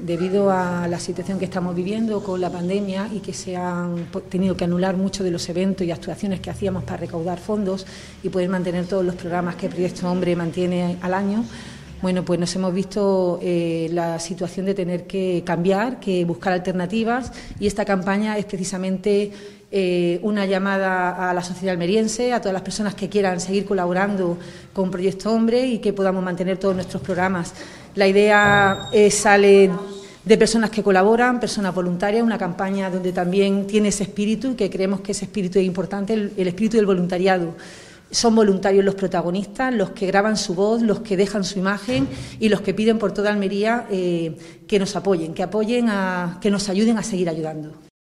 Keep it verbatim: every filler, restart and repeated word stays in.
debido a la situación que estamos viviendo con la pandemia y que se han tenido que anular muchos de los eventos y actuaciones que hacíamos para recaudar fondos y poder mantener todos los programas que Proyecto Hombre mantiene al año, bueno, pues nos hemos visto eh, la situación de tener que cambiar, que buscar alternativas, y esta campaña es precisamente eh, una llamada a la sociedad almeriense, a todas las personas que quieran seguir colaborando con Proyecto Hombre y que podamos mantener todos nuestros programas. La idea eh, sale de personas que colaboran, personas voluntarias, una campaña donde también tiene ese espíritu, y que creemos que ese espíritu es importante, el, el espíritu del voluntariado. Son voluntarios los protagonistas, los que graban su voz, los que dejan su imagen y los que piden por toda Almería eh, que nos apoyen, que apoyen, a, que nos ayuden a seguir ayudando.